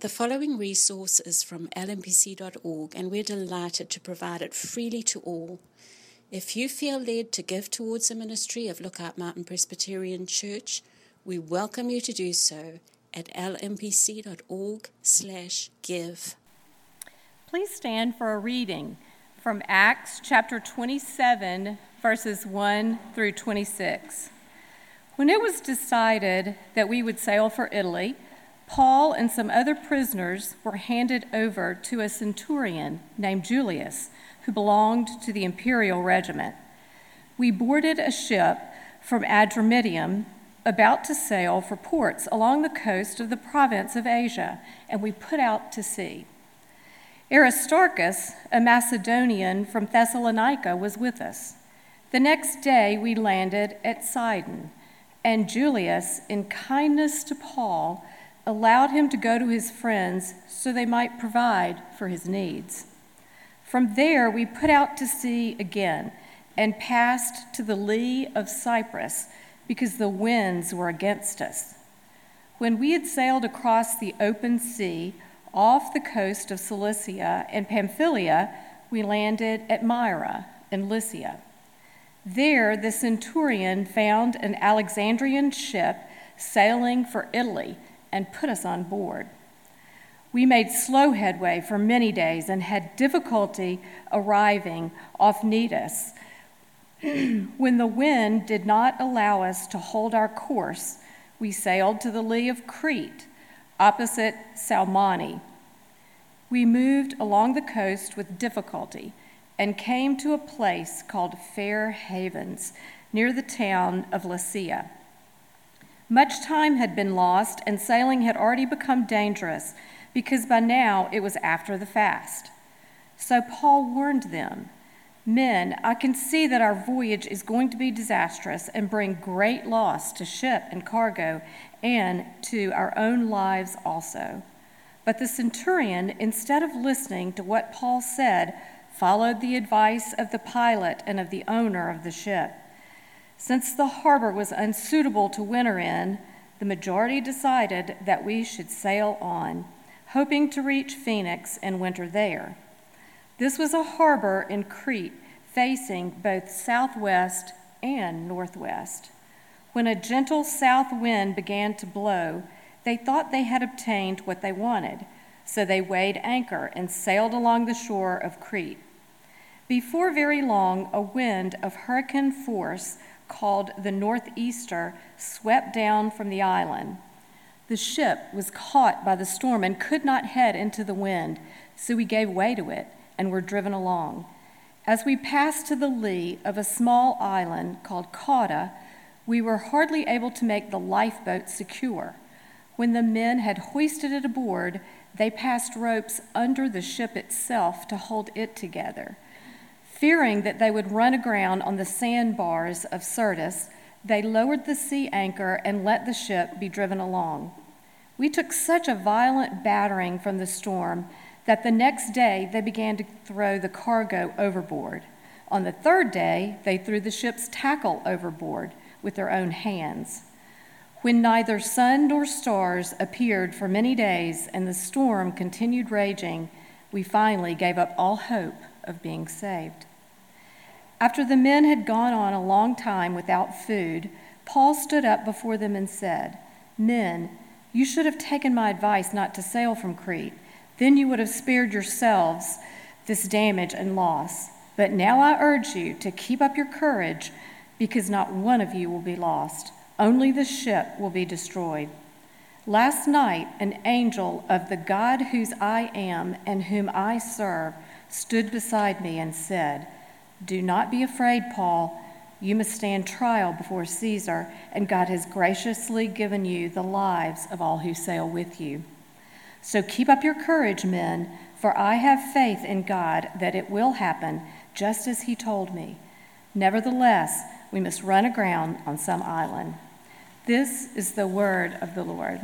The following resource is from lmpc.org, and we're delighted to provide it freely to all. If you feel led to give towards the ministry of Lookout Mountain Presbyterian Church, we welcome you to do so at lmpc.org/give. Please stand for a reading from Acts chapter 27, verses 1 through 26. When it was decided that we would sail for Italy, Paul and some other prisoners were handed over to a centurion named Julius, who belonged to the imperial regiment. We boarded a ship from Adramyttium about to sail for ports along the coast of the province of Asia, and we put out to sea. Aristarchus, a Macedonian from Thessalonica, was with us. The next day we landed at Sidon, and Julius, in kindness to Paul, allowed him to go to his friends so they might provide for his needs. From there, we put out to sea again and passed to the lee of Cyprus because the winds were against us. When we had sailed across the open sea off the coast of Cilicia and Pamphylia, we landed at Myra in Lycia. There, the centurion found an Alexandrian ship sailing for Italy and put us on board. We made slow headway for many days and had difficulty arriving off Cnidus. When the wind did not allow us to hold our course, we sailed to the lee of Crete, opposite Salmone. We moved along the coast with difficulty and came to a place called Fair Havens, near the town of Lasea. Much time had been lost, and sailing had already become dangerous because by now it was after the fast. So Paul warned them, "Men, I can see that our voyage is going to be disastrous and bring great loss to ship and cargo and to our own lives also." But the centurion, instead of listening to what Paul said, followed the advice of the pilot and of the owner of the ship. Since the harbor was unsuitable to winter in, the majority decided that we should sail on, hoping to reach Phoenix and winter there. This was a harbor in Crete facing both southwest and northwest. When a gentle south wind began to blow, they thought they had obtained what they wanted, so they weighed anchor and sailed along the shore of Crete. Before very long, a wind of hurricane force called the Northeaster swept down from the island. The ship was caught by the storm and could not head into the wind, so we gave way to it and were driven along. As we passed to the lee of a small island called Cauda, we were hardly able to make the lifeboat secure. When the men had hoisted it aboard, they passed ropes under the ship itself to hold it together. Fearing that they would run aground on the sandbars of Syrtis, they lowered the sea anchor and let the ship be driven along. We took such a violent battering from the storm that the next day they began to throw the cargo overboard. On the third day, they threw the ship's tackle overboard with their own hands. When neither sun nor stars appeared for many days and the storm continued raging, we finally gave up all hope of being saved. After the men had gone on a long time without food, Paul stood up before them and said, "Men, you should have taken my advice not to sail from Crete. Then you would have spared yourselves this damage and loss. But now I urge you to keep up your courage, because not one of you will be lost. Only the ship will be destroyed." Last night, an angel of the God whose I am and whom I serve stood beside me and said, "Do not be afraid, Paul. You must stand trial before Caesar, and God has graciously given you the lives of all who sail with you. So keep up your courage, men, for I have faith in God that it will happen just as he told me. Nevertheless, we must run aground on some island." This is the word of the Lord.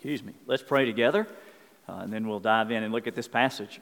Let's pray together, and then we'll dive in and look at this passage.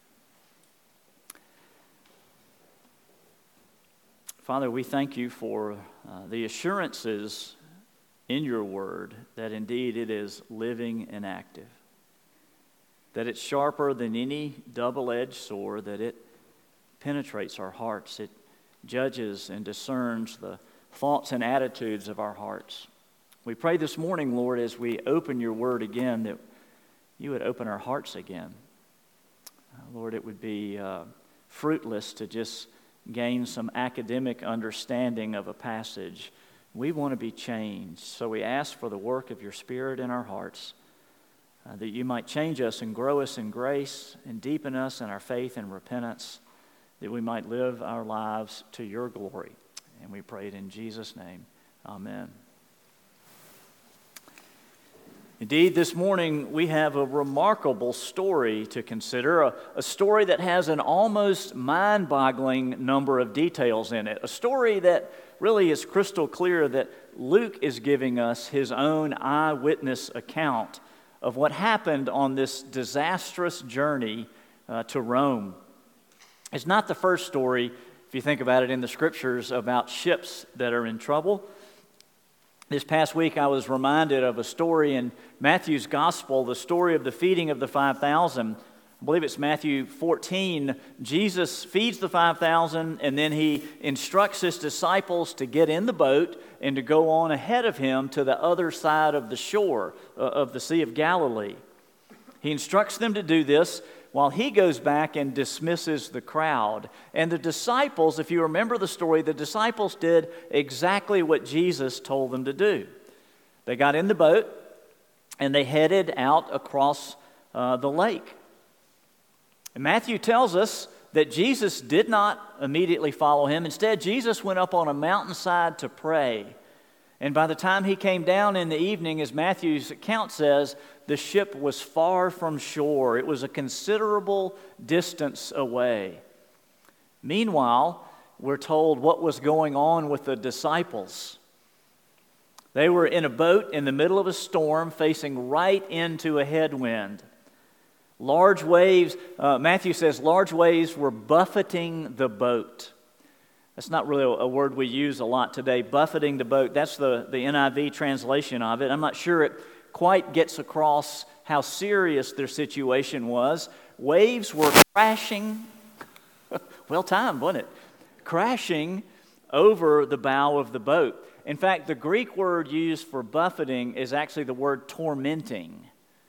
Father, we thank you for the assurances in your word that indeed it is living and active, that it's sharper than any double-edged sword, that it penetrates our hearts, it judges and discerns the thoughts and attitudes of our hearts. We pray this morning, Lord, as we open your word again, that you would open our hearts again. Lord, it would be fruitless to just gain some academic understanding of a passage. We want to be changed, so we ask for the work of your Spirit in our hearts, that you might change us and grow us in grace and deepen us in our faith and repentance, that we might live our lives to your glory. And we pray it in Jesus' name. Amen. Indeed, this morning we have a remarkable story to consider, a story that has an almost mind-boggling number of details in it, a story that really is crystal clear that Luke is giving us his own eyewitness account of what happened on this disastrous journey to Rome. It's not the first story, if you think about it, in the Scriptures about ships that are in trouble. This past week, I was reminded of a story in Matthew's Gospel, the story of the feeding of the 5,000. I believe it's Matthew 14. Jesus feeds the 5,000, and then he instructs his disciples to get in the boat and to go on ahead of him to the other side of the shore of the Sea of Galilee. He instructs them to do this while he goes back and dismisses the crowd. And the disciples, if you remember the story, the disciples did exactly what Jesus told them to do. They got in the boat and they headed out across the lake. And Matthew tells us that Jesus did not immediately follow him. Instead, Jesus went up on a mountainside to pray. And by the time he came down in the evening, as Matthew's account says, the ship was far from shore. It was a considerable distance away. Meanwhile, we're told what was going on with the disciples. They were in a boat in the middle of a storm, facing right into a headwind. Large waves, Matthew says, large waves were buffeting the boat. That's not really a word we use a lot today, buffeting the boat. That's the NIV translation of it. I'm not sure it quite gets across how serious their situation was. Waves were crashing, well timed, wasn't it? Crashing over the bow of the boat. In fact, the Greek word used for buffeting is actually the word tormenting.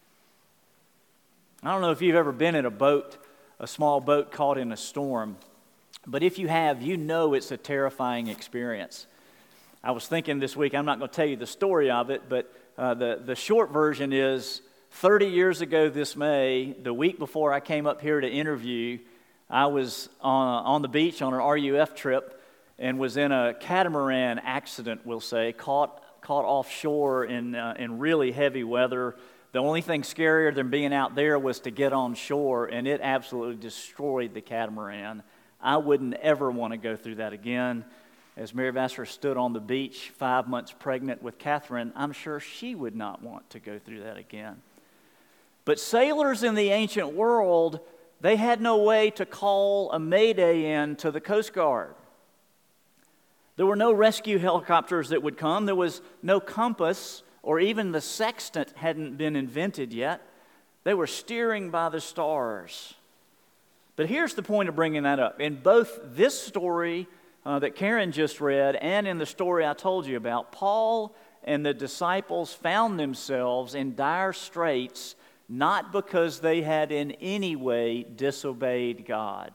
I don't know if you've ever been in a boat, a small boat caught in a storm. But if you have, you know it's a terrifying experience. I was thinking this week, I'm not going to tell you the story of it, but the short version is 30 years ago this May, the week before I came up here to interview, I was on the beach on an RUF trip and was in a catamaran accident, we'll say, caught offshore in really heavy weather. The only thing scarier than being out there was to get on shore, and it absolutely destroyed the catamaran. I wouldn't ever want to go through that again. As Mary Vassar stood on the beach 5 months pregnant with Catherine, I'm sure she would not want to go through that again. But sailors in the ancient world, they had no way to call a mayday in to the Coast Guard. There were no rescue helicopters that would come. There was no compass, or even the sextant hadn't been invented yet. They were steering by the stars. But here's the point of bringing that up. In both this story that Karen just read and in the story I told you about, Paul and the disciples found themselves in dire straits not because they had in any way disobeyed God.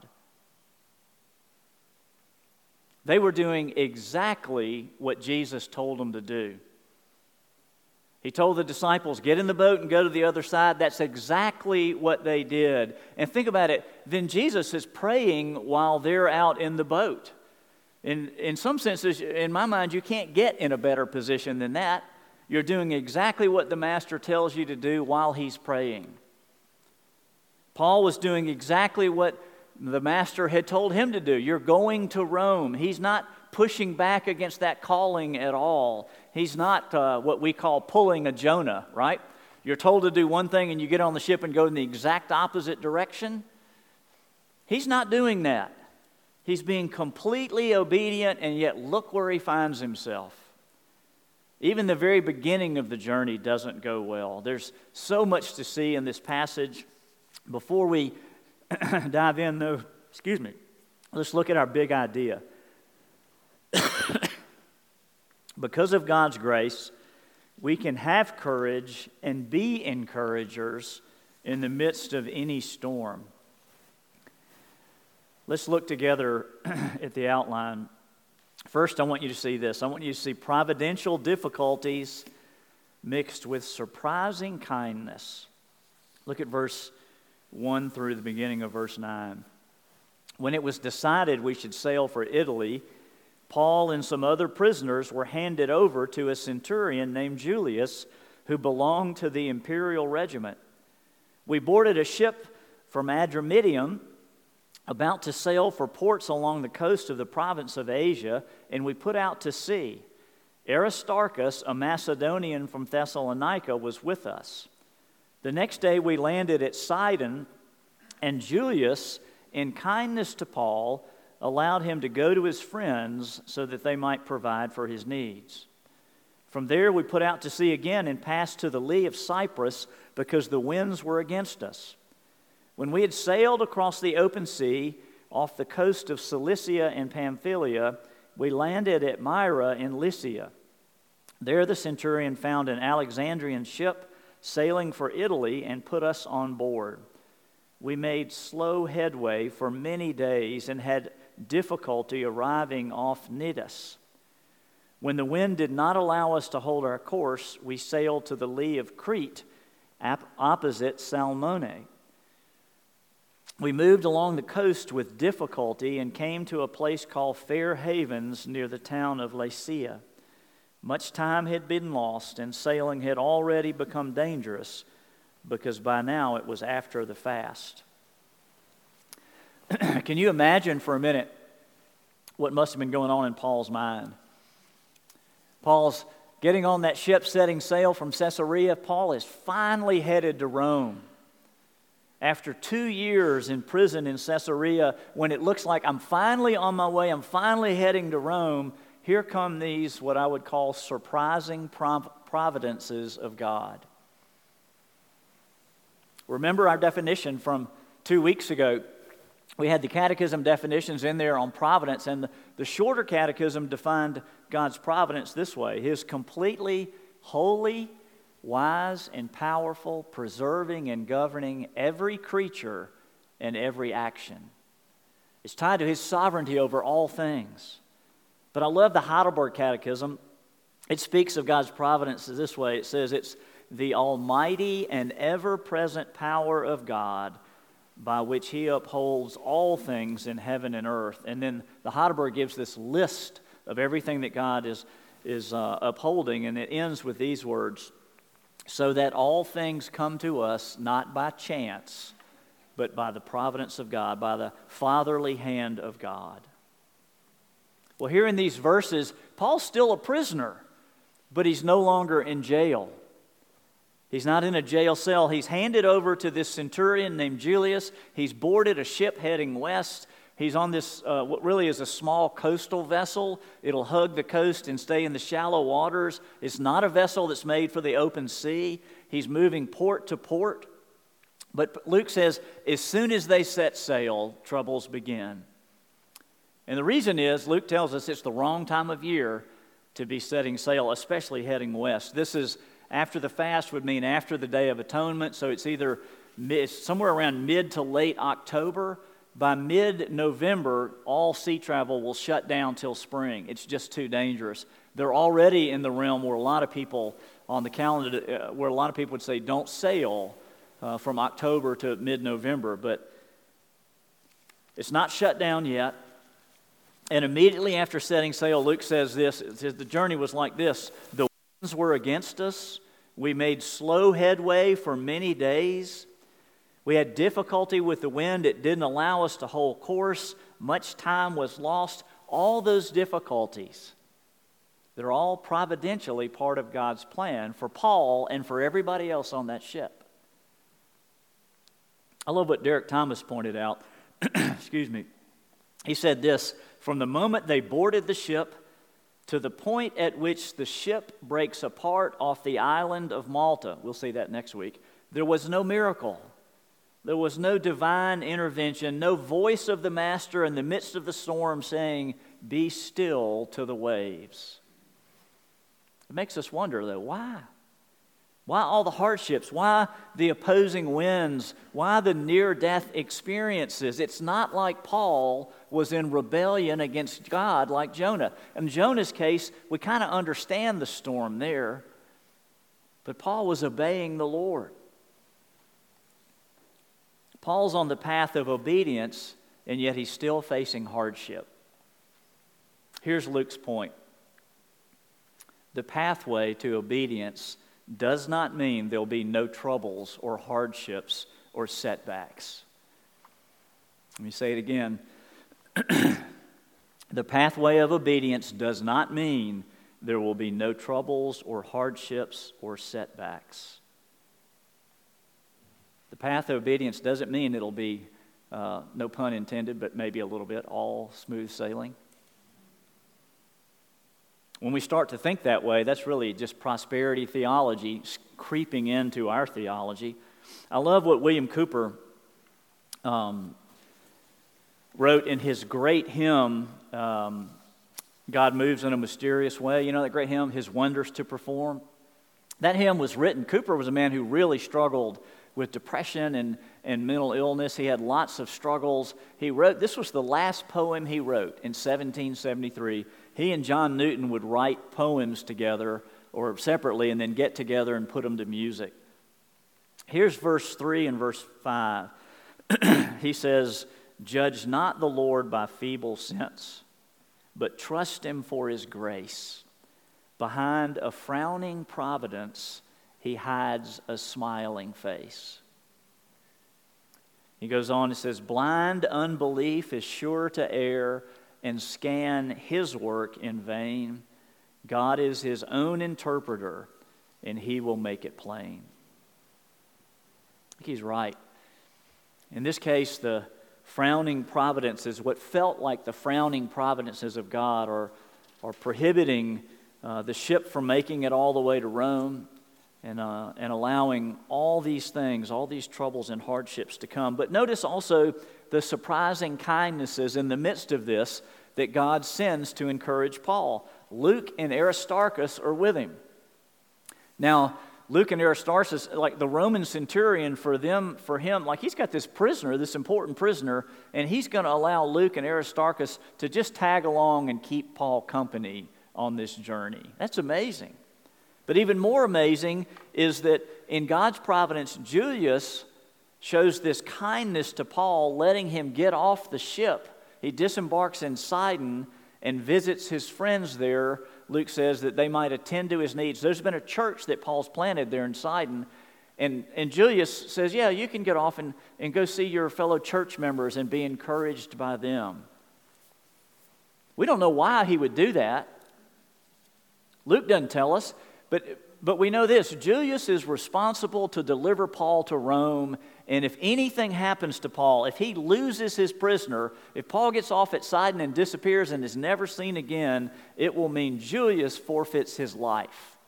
They were doing exactly what Jesus told them to do. He told the disciples, get in the boat and go to the other side. That's exactly what they did. And think about it. Then Jesus is praying while they're out in the boat. In some senses, in my mind, you can't get in a better position than that. You're doing exactly what the Master tells you to do while he's praying. Paul was doing exactly what the Master had told him to do. You're going to Rome. He's not pushing back against that calling at all. He's not what we call pulling a Jonah, right? You're told to do one thing and you get on the ship and go in the exact opposite direction. He's not doing that. He's being completely obedient, and yet look where he finds himself. Even the very beginning of the journey doesn't go well. There's so much to see in this passage. Before we dive in, though, let's look at our big idea. Because of God's grace, we can have courage and be encouragers in the midst of any storm. Let's look together at the outline. First, I want you to see this. I want you to see providential difficulties mixed with surprising kindness. Look at verse 1 through the beginning of verse 9. When it was decided we should sail for Italy, Paul and some other prisoners were handed over to a centurion named Julius, who belonged to the imperial regiment. We boarded a ship from Adramyttium, about to sail for ports along the coast of the province of Asia, and we put out to sea. Aristarchus, a Macedonian from Thessalonica, was with us. The next day we landed at Sidon, and Julius, in kindness to Paul, allowed him to go to his friends so that they might provide for his needs. From there we put out to sea again and passed to the lee of Cyprus because the winds were against us. When we had sailed across the open sea off the coast of Cilicia and Pamphylia, we landed at Myra in Lycia. There the centurion found an Alexandrian ship sailing for Italy and put us on board. We made slow headway for many days and had difficulty arriving off Cnidus. When the wind did not allow us to hold our course, we sailed to the lee of Crete, opposite Salmone. We moved along the coast with difficulty and came to a place called Fair Havens near the town of Lasea. Much time had been lost, and sailing had already become dangerous because by now it was after the fast. Can you imagine for a minute what must have been going on in Paul's mind? Paul's getting on that ship, setting sail from Caesarea. Paul is finally headed to Rome. After 2 years in prison in Caesarea, when it looks like I'm finally on my way, I'm finally heading to Rome, here come these, what I would call surprising providences of God. Remember our definition from 2 weeks ago. We had the catechism definitions in there on providence, and the shorter catechism defined God's providence this way: His completely holy, wise, and powerful, preserving and governing every creature and every action. It's tied to His sovereignty over all things. But I love the Heidelberg Catechism. It speaks of God's providence this way. It says it's the almighty and ever-present power of God by which He upholds all things in heaven and earth. And then the Heidelberg gives this list of everything that God is upholding, and it ends with these words: so that all things come to us not by chance, but by the providence of God, by the fatherly hand of God. Well, here in these verses, Paul's still a prisoner, but he's no longer in jail. He's not in a jail cell. He's handed over to this centurion named Julius. He's boarded a ship heading west. He's on this, what really is a small coastal vessel. It'll hug the coast and stay in the shallow waters. It's not a vessel that's made for the open sea. He's moving port to port. But Luke says, as soon as they set sail, troubles begin. And the reason is, Luke tells us it's the wrong time of year to be setting sail, especially heading west. This is after the fast, would mean after the Day of Atonement, so it's somewhere around mid to late October. By mid-November, all sea travel will shut down till spring. It's just too dangerous. They're already in the realm where a lot of people on the calendar, where a lot of people would say don't sail from October to mid-November, but it's not shut down yet. And immediately after setting sail, Luke says this: it says, the journey was like this. The winds were against us. We made slow headway for many days. We had difficulty with the wind. It didn't allow us to hold course. Much time was lost. All those difficulties They're all providentially part of God's plan for Paul and for everybody else on that ship. I love what Derek Thomas pointed out. Excuse me. He said this, from the moment they boarded the ship to the point at which the ship breaks apart off the island of Malta, we'll see that next week, there was no miracle. There was no divine intervention, no voice of the master in the midst of the storm saying, "Be still," to the waves. It makes us wonder, though, why? Why all the hardships? Why the opposing winds? Why the near-death experiences? It's not like Paul was in rebellion against God like Jonah. In Jonah's case, we kind of understand the storm there, but Paul was obeying the Lord. Paul's on the path of obedience, and yet he's still facing hardship. Here's Luke's point. The pathway to obedience does not mean there'll be no troubles or hardships or setbacks. Let me say it again. The pathway of obedience does not mean there will be no troubles or hardships or setbacks. The path of obedience doesn't mean it'll be, no pun intended, but maybe a little bit, all smooth sailing. When we start to think that way, that's really just prosperity theology creeping into our theology. I love what William Cooper wrote in his great hymn, God Moves in a Mysterious Way. You know that great hymn, His Wonders to Perform? That hymn was written, Cooper was a man who really struggled with depression and mental illness. He had lots of struggles. He wrote, this was the last poem he wrote in 1773. He and John Newton would write poems together or separately and then get together and put them to music. Here's verse 3 and verse 5. He says, "Judge not the Lord by feeble sense, but trust Him for His grace. Behind a frowning providence, He hides a smiling face." He goes on and says, "Blind unbelief is sure to err and scan His work in vain. God is His own interpreter, and He will make it plain." I think he's right. In this case, the frowning providences, what felt like the frowning providences of God, are prohibiting the ship from making it all the way to Rome and allowing all these things, all these troubles and hardships to come. But notice also the surprising kindnesses in the midst of this that God sends to encourage Paul. Luke and Aristarchus are with him. Now, Luke and Aristarchus, like the Roman centurion, for him, like he's got this prisoner, this important prisoner, and he's going to allow Luke and Aristarchus to just tag along and keep Paul company on this journey. That's amazing. But even more amazing is that in God's providence, Julius shows this kindness to Paul, letting him get off the ship. He disembarks in Sidon and visits his friends there. Luke says that they might attend to his needs. There's been a church that Paul's planted there in Sidon. And Julius says, yeah, you can get off and go see your fellow church members and be encouraged by them. We don't know why he would do that. Luke doesn't tell us, but we know this. Julius is responsible to deliver Paul to Rome, and if anything happens to Paul, if he loses his prisoner, if Paul gets off at Sidon and disappears and is never seen again, it will mean Julius forfeits his life.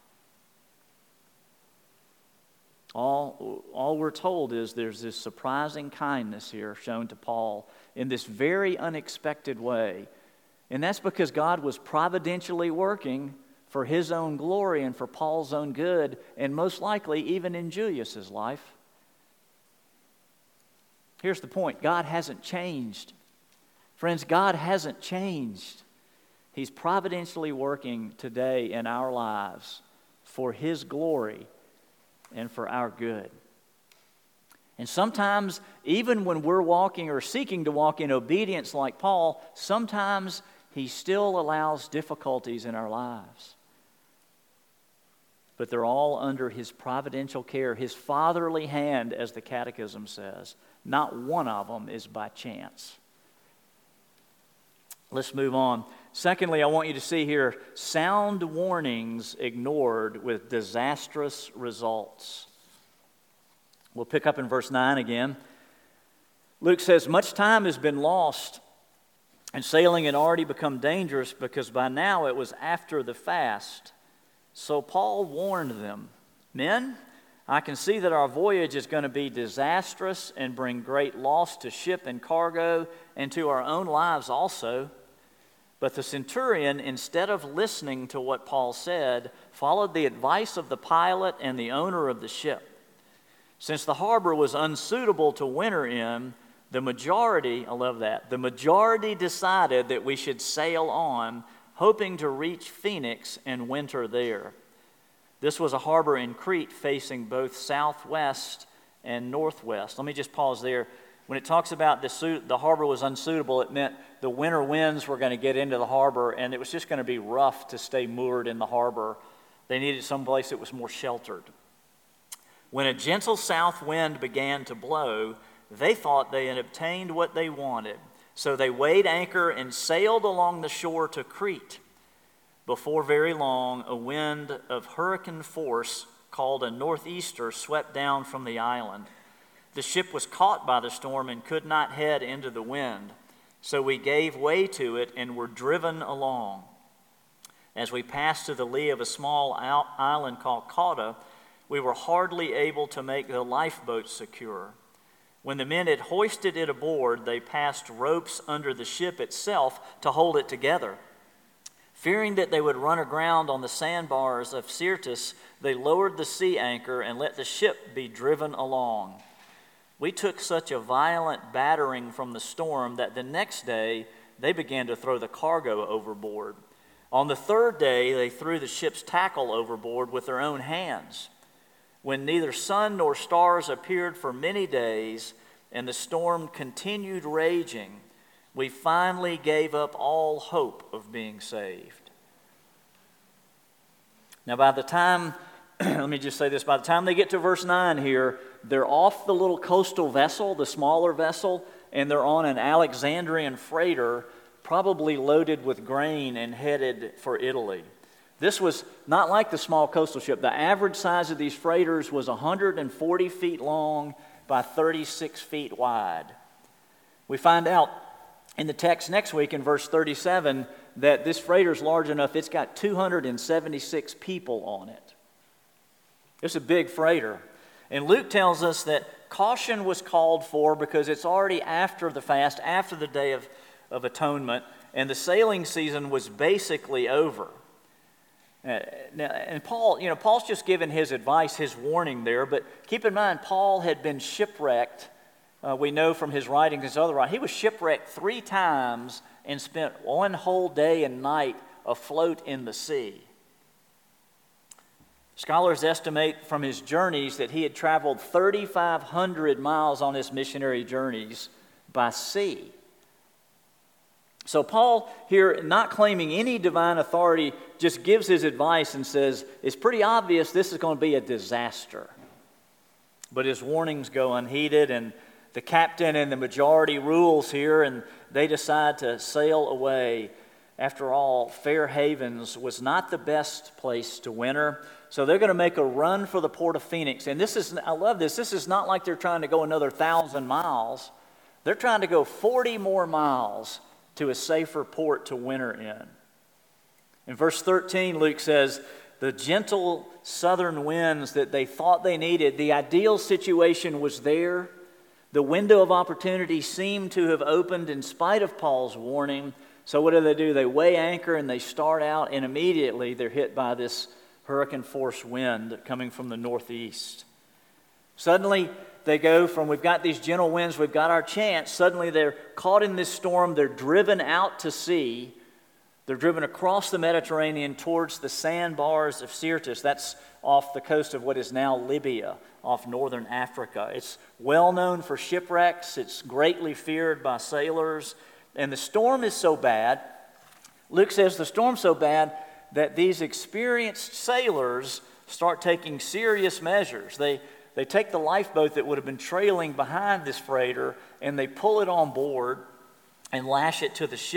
All we're told is there's this surprising kindness here shown to Paul in this very unexpected way, and that's because God was providentially working for His own glory and for Paul's own good, and most likely even in Julius's life. Here's the point. God hasn't changed. Friends, God hasn't changed. He's providentially working today in our lives for His glory and for our good. And sometimes, even when we're walking or seeking to walk in obedience like Paul, sometimes He still allows difficulties in our lives. But they're all under His providential care, His fatherly hand, as the Catechism says. Not one of them is by chance. Let's move on. Secondly, I want you to see here sound warnings ignored with disastrous results. We'll pick up in verse 9 again. Luke says, much time has been lost, and sailing had already become dangerous because by now it was after the fast. So Paul warned them, men, I can see that our voyage is going to be disastrous and bring great loss to ship and cargo and to our own lives also. But the centurion, instead of listening to what Paul said, followed the advice of the pilot and the owner of the ship. Since the harbor was unsuitable to winter in, the majority decided that we should sail on, hoping to reach Phoenix and winter there. This was a harbor in Crete facing both southwest and northwest. Let me just pause there. When it talks about the harbor was unsuitable, it meant the winter winds were going to get into the harbor, and it was just going to be rough to stay moored in the harbor. They needed someplace that was more sheltered. When a gentle south wind began to blow, they thought they had obtained what they wanted. So they weighed anchor and sailed along the shore to Crete. Before very long, a wind of hurricane force called a northeaster swept down from the island. The ship was caught by the storm and could not head into the wind. So we gave way to it and were driven along. As we passed to the lee of a small island called Cauda, we were hardly able to make the lifeboat secure. When the men had hoisted it aboard, they passed ropes under the ship itself to hold it together. Fearing that they would run aground on the sandbars of Syrtis, they lowered the sea anchor and let the ship be driven along. We took such a violent battering from the storm that the next day they began to throw the cargo overboard. On the third day, they threw the ship's tackle overboard with their own hands. When neither sun nor stars appeared for many days and the storm continued raging, we finally gave up all hope of being saved. Now, by the time, let me just say this, by the time they get to verse 9 here, they're off the little coastal vessel, the smaller vessel, and they're on an Alexandrian freighter, probably loaded with grain and headed for Italy. This was not like the small coastal ship. The average size of these freighters was 140 feet long by 36 feet wide. We find out in the text next week in verse 37 that this freighter is large enough, it's got 276 people on it. It's a big freighter. And Luke tells us that caution was called for because it's already after the fast, after the Day of Atonement, and the sailing season was basically over. And Paul's just given his advice, his warning there, but keep in mind, Paul had been shipwrecked. We know from his writings and other writings, he was shipwrecked 3 times and spent 1 whole day and night afloat in the sea. Scholars estimate from his journeys that he had traveled 3,500 miles on his missionary journeys by sea. So Paul here, not claiming any divine authority, just gives his advice and says, it's pretty obvious this is going to be a disaster. But his warnings go unheeded, and the captain and the majority rules here, and they decide to sail away. After all, Fair Havens was not the best place to winter, so they're going to make a run for the port of Phoenix. And I love this, this is not like they're trying to go another 1,000 miles. They're trying to go 40 more miles to a safer port to winter in. In verse 13, Luke says, the gentle southern winds that they thought they needed, the ideal situation was there. The window of opportunity seemed to have opened in spite of Paul's warning. So what do? They weigh anchor and they start out, and immediately they're hit by this hurricane force wind coming from the northeast. Suddenly they go from, we've got these gentle winds, we've got our chance. Suddenly they're caught in this storm, they're driven out to sea. They're driven across the Mediterranean towards the sandbars of Syrtis. That's off the coast of what is now Libya, off northern Africa. It's well known for shipwrecks. It's greatly feared by sailors. And the storm is so bad, Luke says the storm's so bad that these experienced sailors start taking serious measures. They take the lifeboat that would have been trailing behind this freighter and they pull it on board and lash it to the ship.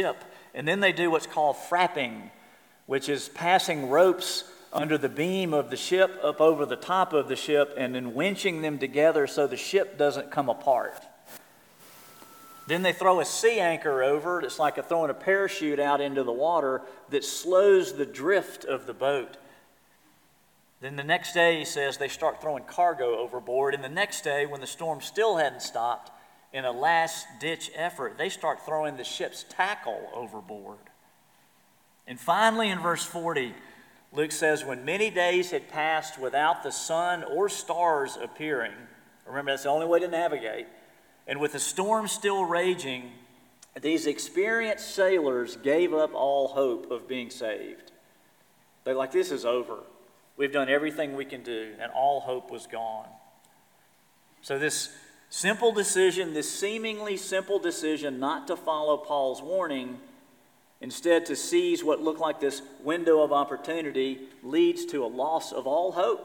And then they do what's called frapping, which is passing ropes under the beam of the ship up over the top of the ship and then winching them together so the ship doesn't come apart. Then they throw a sea anchor over it. It's like throwing a parachute out into the water that slows the drift of the boat. Then the next day, he says, they start throwing cargo overboard. And the next day, when the storm still hadn't stopped, in a last-ditch effort, they start throwing the ship's tackle overboard. And finally, in verse 40, Luke says, when many days had passed without the sun or stars appearing, remember that's the only way to navigate, and with the storm still raging, these experienced sailors gave up all hope of being saved. They're like, this is over. We've done everything we can do, and all hope was gone. So this simple decision, this seemingly simple decision not to follow Paul's warning, instead to seize what looked like this window of opportunity, leads to a loss of all hope.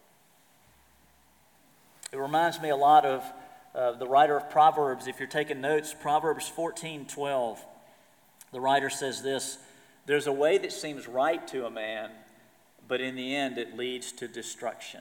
It reminds me a lot of the writer of Proverbs. If you're taking notes, Proverbs 14:12, the writer says this, there's a way that seems right to a man, but in the end it leads to destruction.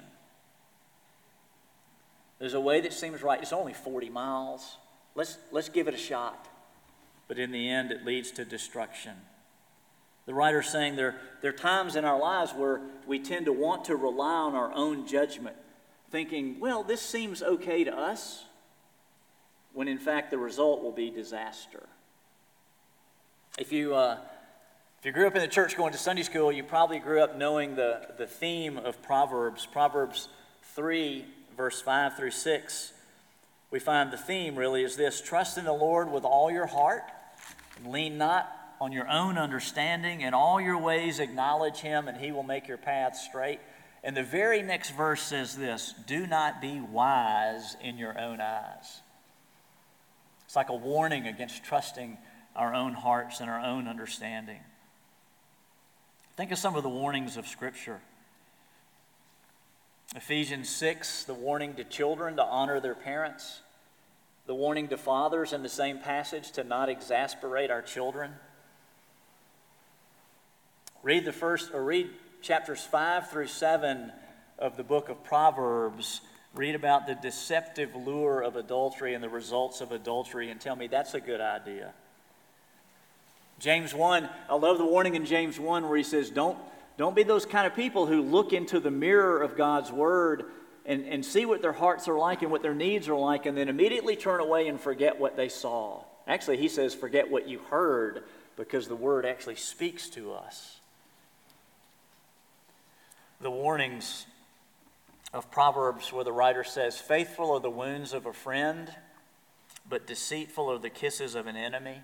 There's a way that seems right. It's only 40 miles. Let's give it a shot. But in the end, it leads to destruction. The writer's saying there are times in our lives where we tend to want to rely on our own judgment, thinking, well, this seems okay to us, when in fact the result will be disaster. If you grew up in the church going to Sunday school, you probably grew up knowing the theme of Proverbs. Proverbs 3, verse 5 through 6, we find the theme really is this: trust in the Lord with all your heart, and lean not on your own understanding. In all your ways acknowledge him, and he will make your path straight. And the very next verse says this: do not be wise in your own eyes. It's like a warning against trusting our own hearts and our own understanding. Think of some of the warnings of Scripture. Ephesians 6, the warning to children to honor their parents. The warning to fathers in the same passage to not exasperate our children. Read chapters 5 through 7 of the book of Proverbs. Read about the deceptive lure of adultery and the results of adultery and tell me that's a good idea. James 1, I love the warning in James 1 where he says, Don't be those kind of people who look into the mirror of God's Word and see what their hearts are like and what their needs are like and then immediately turn away and forget what they saw. Actually, he says forget what you heard because the Word actually speaks to us. The warnings of Proverbs where the writer says, faithful are the wounds of a friend, but deceitful are the kisses of an enemy.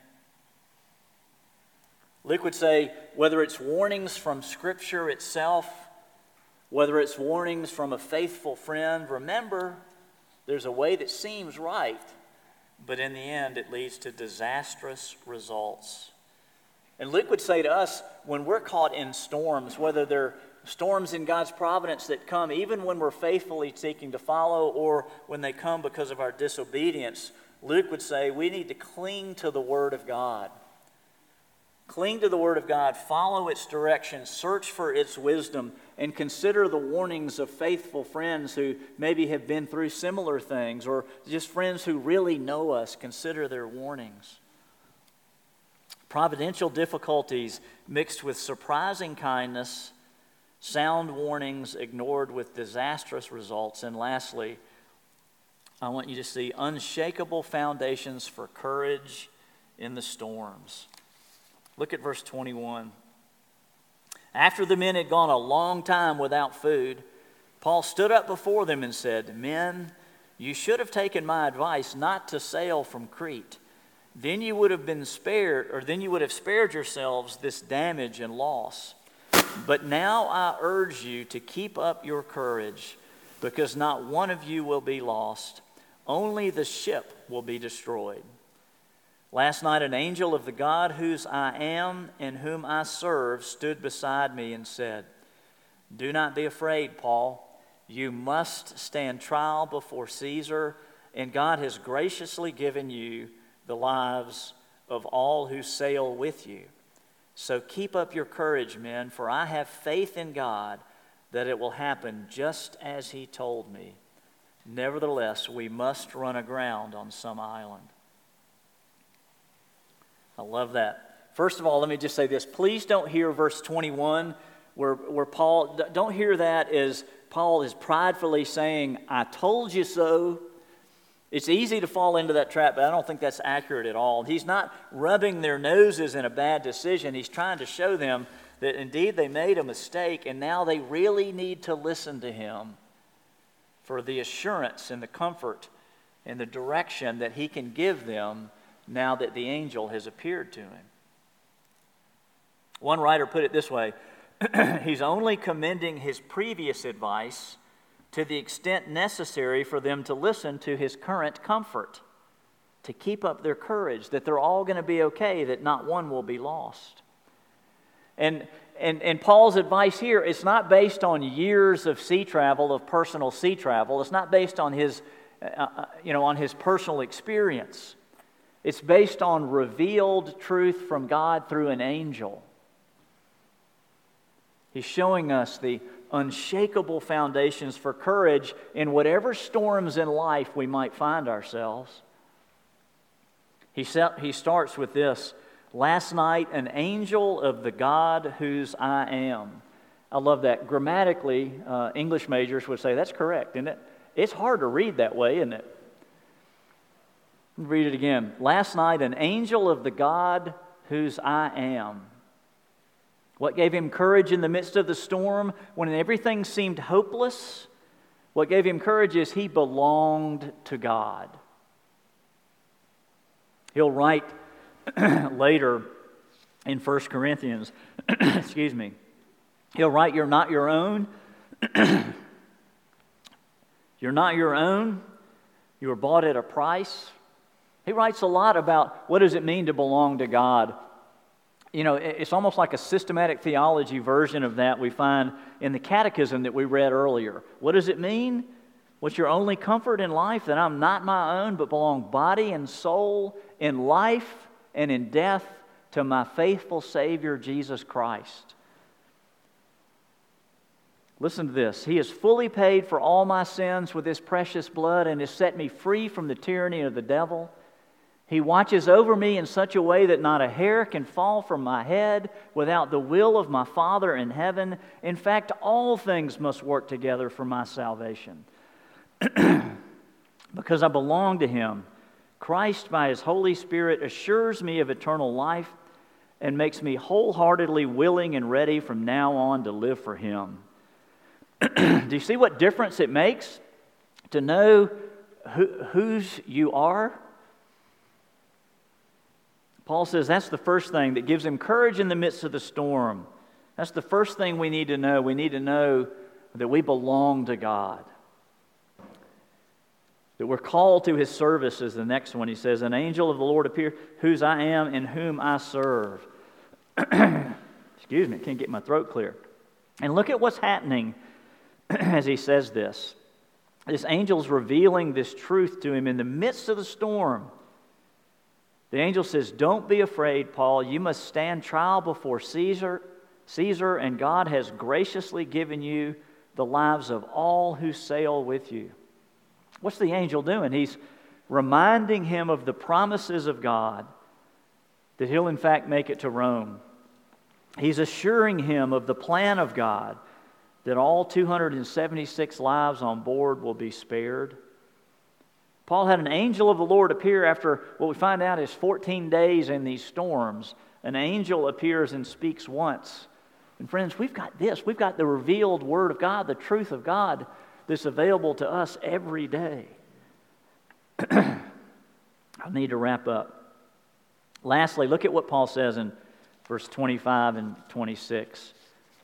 Luke would say, whether it's warnings from Scripture itself, whether it's warnings from a faithful friend, remember, there's a way that seems right, but in the end it leads to disastrous results. And Luke would say to us, when we're caught in storms, whether they're storms in God's providence that come even when we're faithfully seeking to follow or when they come because of our disobedience, Luke would say we need to cling to the Word of God. Cling to the Word of God, follow its direction, search for its wisdom, and consider the warnings of faithful friends who maybe have been through similar things, or just friends who really know us. Consider their warnings. Providential difficulties mixed with surprising kindness, sound warnings ignored with disastrous results, and lastly, I want you to see unshakable foundations for courage in the storms. Look at verse 21. After the men had gone a long time without food, Paul stood up before them and said, Men, you should have taken my advice not to sail from Crete. Then you would have spared yourselves this damage and loss. But now I urge you to keep up your courage, because not one of you will be lost. Only the ship will be destroyed. Last night an angel of the God whose I am and whom I serve stood beside me and said, Do not be afraid, Paul. You must stand trial before Caesar, and God has graciously given you the lives of all who sail with you. So keep up your courage, men, for I have faith in God that it will happen just as he told me. Nevertheless, we must run aground on some island. I love that. First of all, let me just say this. Please don't hear verse 21 where Paul, don't hear that as Paul is pridefully saying, I told you so. It's easy to fall into that trap, but I don't think that's accurate at all. He's not rubbing their noses in a bad decision. He's trying to show them that indeed they made a mistake, and now they really need to listen to him for the assurance and the comfort and the direction that he can give them now that the angel has appeared to him. One writer put it this way, he's only commending his previous advice to the extent necessary for them to listen to his current comfort, to keep up their courage, that they're all going to be okay, that not one will be lost. And Paul's advice here, it's not based on years of sea travel, of personal sea travel. It's not based on his, on his personal experience. It's based on revealed truth from God through an angel. He's showing us the unshakable foundations for courage in whatever storms in life we might find ourselves. He starts with this, last night an angel of the God whose I am. I love that. Grammatically, English majors would say that's correct, isn't it? It's hard to read that way, isn't it? Read it again. Last night an angel of the God whose I am. What gave him courage in the midst of the storm when everything seemed hopeless? What gave him courage is he belonged to God. He'll write later in 1 Corinthians, excuse me, he'll write, you're not your own. You're not your own. You were bought at a price. He writes a lot about what does it mean to belong to God. You know, it's almost like a systematic theology version of that we find in the catechism that we read earlier. What does it mean? What's your only comfort in life? That I'm not my own, but belong body and soul in life and in death to my faithful Savior, Jesus Christ. Listen to this. He has fully paid for all my sins with His precious blood and has set me free from the tyranny of the devil. He watches over me in such a way that not a hair can fall from my head without the will of my Father in heaven. In fact, all things must work together for my salvation. Because I belong to Him, Christ, by His Holy Spirit, assures me of eternal life and makes me wholeheartedly willing and ready from now on to live for Him. Do you see what difference it makes to know whose you are? Paul says that's the first thing that gives him courage in the midst of the storm. That's the first thing we need to know. We need to know that we belong to God. That we're called to His service is the next one. He says, an angel of the Lord appeared, whose I am and whom I serve. Excuse me, can't get my throat clear. And look at what's happening as he says this. This angel's revealing this truth to him in the midst of the storm. The angel says, don't be afraid, Paul. You must stand trial before Caesar, and God has graciously given you the lives of all who sail with you. What's the angel doing? He's reminding him of the promises of God, that he'll in fact make it to Rome. He's assuring him of the plan of God, that all 276 lives on board will be spared. Paul had an angel of the Lord appear after what we find out is 14 days in these storms. An angel appears and speaks once. And friends, we've got this. We've got the revealed Word of God, the truth of God that's available to us every day. I need to wrap up. Lastly, look at what Paul says in verse 25 and 26.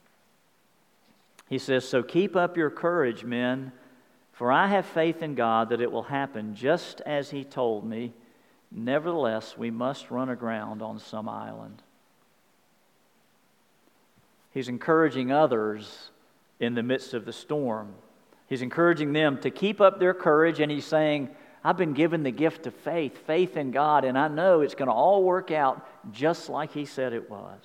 He says, so keep up your courage, men, for I have faith in God that it will happen just as He told me. Nevertheless, we must run aground on some island. He's encouraging others in the midst of the storm. He's encouraging them to keep up their courage, and he's saying, I've been given the gift of faith in God, and I know it's going to all work out just like He said it was.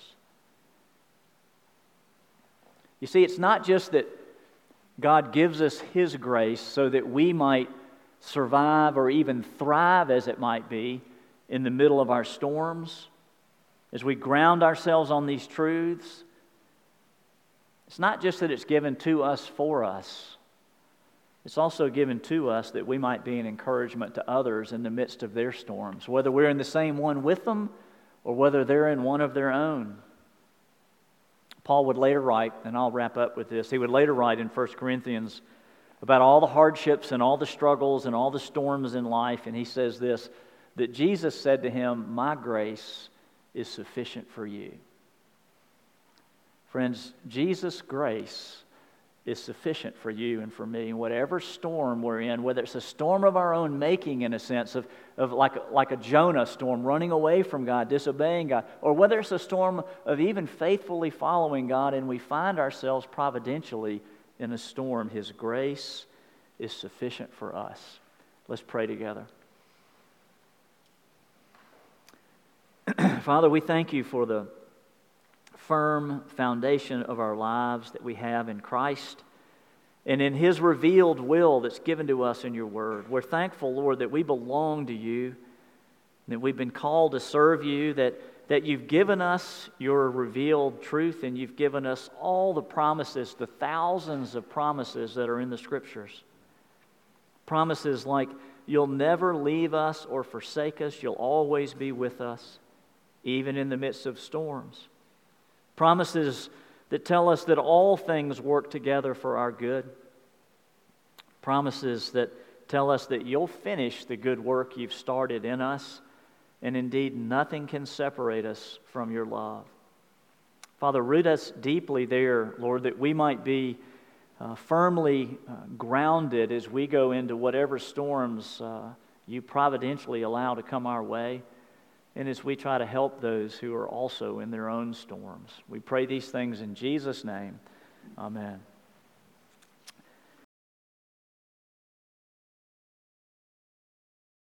You see, it's not just that God gives us His grace so that we might survive or even thrive, as it might be, in the middle of our storms, as we ground ourselves on these truths. It's not just that it's given to us for us. It's also given to us that we might be an encouragement to others in the midst of their storms, whether we're in the same one with them or whether they're in one of their own. Paul would later write, and I'll wrap up with this, he would later write in 1 Corinthians about all the hardships and all the struggles and all the storms in life, and he says this, that Jesus said to him, "My grace is sufficient for you." Friends, Jesus' grace is sufficient for you and for me. Whatever storm we're in, whether it's a storm of our own making in a sense of like a Jonah storm, running away from God, disobeying God, or whether it's a storm of even faithfully following God and we find ourselves providentially in a storm, His grace is sufficient for us. Let's pray together. Father, we thank You for the firm foundation of our lives that we have in Christ and in His revealed will that's given to us in Your Word. We're thankful, Lord, that we belong to You, that we've been called to serve You, that You've given us Your revealed truth, and You've given us all the promises, the thousands of promises that are in the Scriptures. Promises like You'll never leave us or forsake us, You'll always be with us, even in the midst of storms. Promises that tell us that all things work together for our good. Promises that tell us that You'll finish the good work You've started in us, and indeed nothing can separate us from Your love. Father, root us deeply there, Lord, that we might be firmly grounded as we go into whatever storms You providentially allow to come our way, and as we try to help those who are also in their own storms. We pray these things in Jesus' name. Amen.